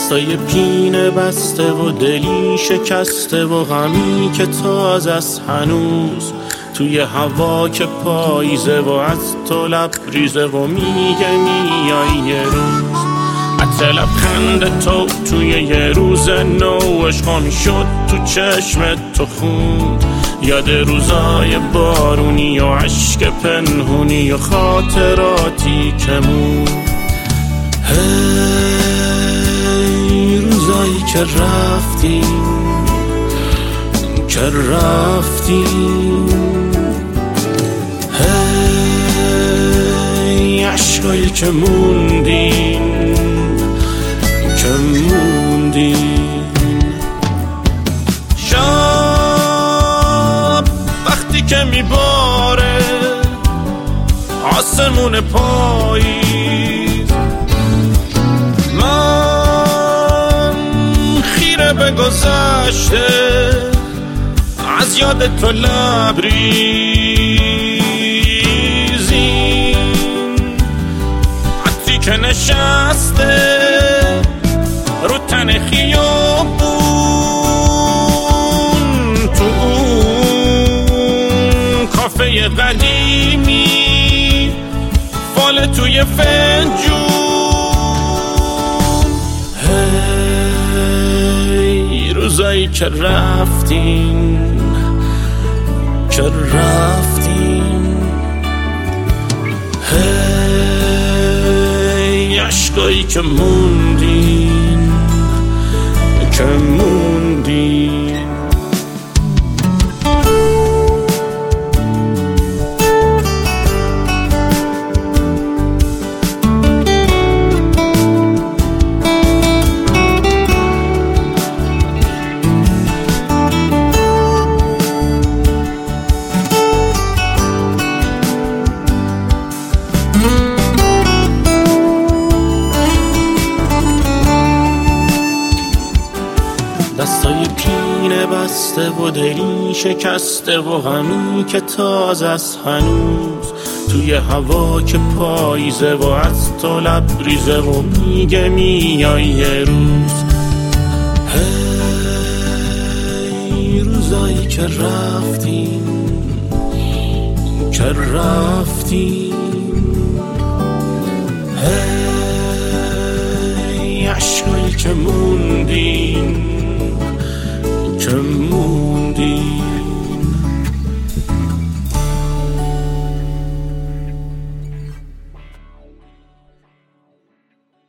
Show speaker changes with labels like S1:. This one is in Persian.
S1: دستای پینه بسته و دلی شکسته و غمی که تازه است هنوز توی هوا که پاییزه و از تو لبریزه و میگه میای یه روز. عطر لبخند تو توی یه روز نو عشقا میشد تو چشم تو خون، یاد روزای بارونی و عشق پنهونی و خاطراتی که مون. هی روزایی که رفتیم هی عشقایی که موندین شب وقتی که میباره آسمون پاییز، من خیره به گذشته از یاد تو لبریزیم، عطری که نشسته رو تن خیابون تو اون کافه قدیمی فال توی فنجون. هی روزایی که رفتین هی عشقایی که موندین دستای پینه بسته و دلی شکسته و غمی که تازه است هنوز توی هوا که پاییزه و از تو لبریزه و میگه میای یه روز. هی روزایی که رفتیم هی عشقایی که موندین